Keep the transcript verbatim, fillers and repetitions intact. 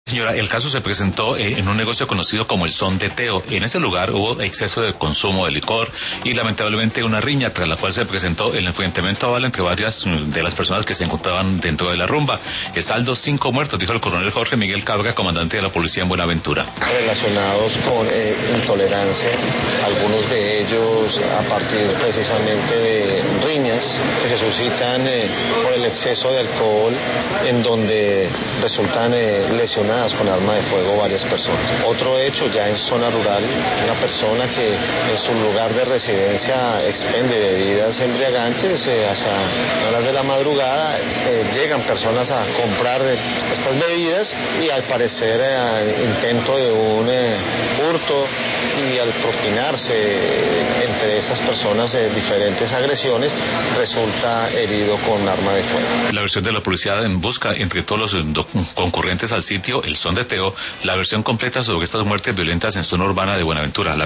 Señora, el caso se presentó eh, en un negocio conocido como el Son de Teo. En ese lugar hubo exceso de consumo de licor y lamentablemente una riña, tras la cual se presentó el enfrentamiento a bala entre varias de las personas que se encontraban dentro de la rumba. El saldo, cinco muertos, dijo el coronel Jorge Miguel Cabra, comandante de la policía en Buenaventura. Relacionados con eh, intolerancia, algunos de ellos a partir precisamente de riñas que se suscitan eh, por el exceso de alcohol, en donde resultan eh, lesionados con arma de fuego varias personas. Otro hecho ya en zona rural, una persona que en su lugar de residencia expende bebidas embriagantes, eh, hasta horas de la madrugada eh, llegan personas a comprar eh, estas bebidas y al parecer eh, intento de un eh, hurto, y al propinarse eh, entre estas personas eh, diferentes agresiones resulta herido con arma de fuego. La versión de la policía en busca entre todos los concurrentes al sitio El Son de Teo, la versión completa sobre estas muertes violentas en zona urbana de Buenaventura. La